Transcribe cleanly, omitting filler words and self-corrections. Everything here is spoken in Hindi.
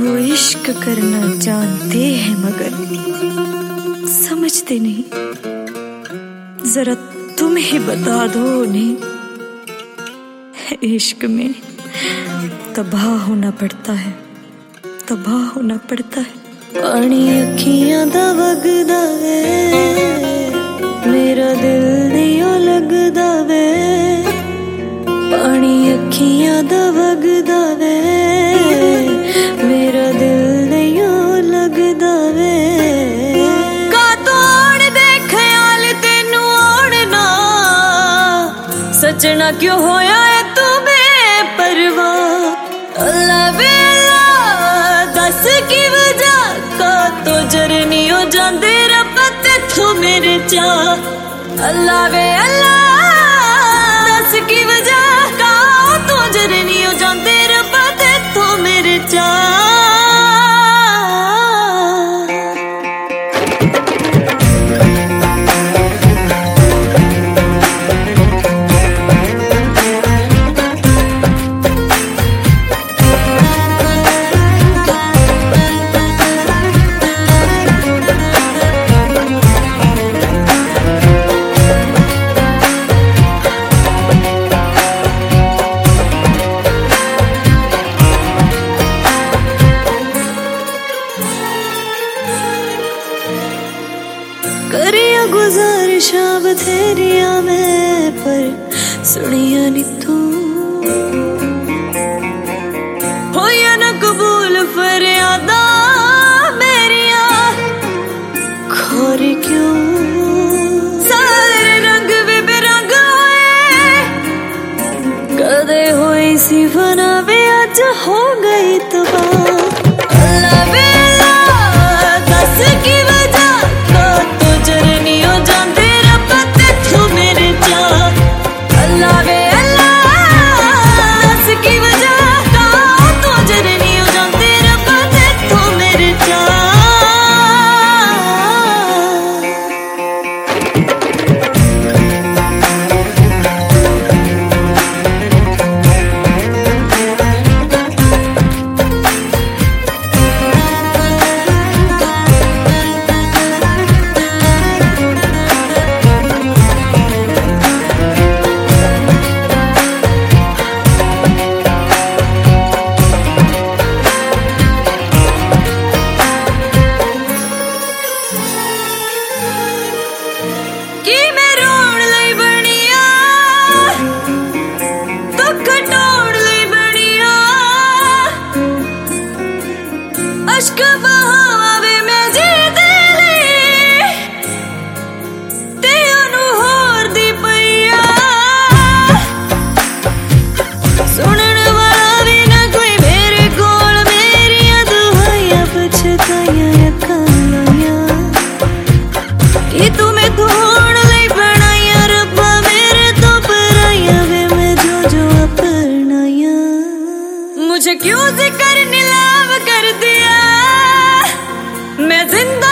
वो इश्क करना जानते हैं मगर समझते नहीं। जरा तुम ही बता दो उन्हें, इश्क में तबाह होना पड़ता है, तबाह होना पड़ता है। पानी अखियां दा वगदा वे, मेरा दिल नहीं लगदा वे। पानी अखियां दा वगदा वे, मेरा दिल नहीं लगदा वे। का तोड़ दे ख्याल तेनू ओढ़ना, सजना क्यों होया है तू बेपरवाह। अल्लाह वेला दस की वजह का तो जरनी हो जांदे रब तेथों मेरे चाह। अल्लाह वे अल्लाह दस की वजह का तो जरनी हो जांदे रब तेथों मेरे चाह। करिया गुजारिशां बथेरिया मैं पर सुनिया नी तू। होया ना कबूल फरियादा मेरिया, खोरी क्यों सारे रंग भी बेरंग होए। कदे हुई सी फना वे अज हो गई तबाह। अल्लाह वेला दस की वजह का तो जरनी हो जांदे रब तेथों मेरे चाह। अल्लाह वे अल्लाह दस की वजह का तो जरनी हो जांदे रब तेथों मेरे चाह। कि मैं रोण लई बनिया तो खटोड़ लई बनिया। अश्क बहावा वे मैं जीदे लई ते ओनू होर दी पईया। सुनन वाला भी ना कोई मेरे कोल, मेरियां दुहाइयां पछताइयां अखां लाइयां। कि तू मैथों मुझे क्यों जिक्र नीलाम कर दिया। मैं जिंदा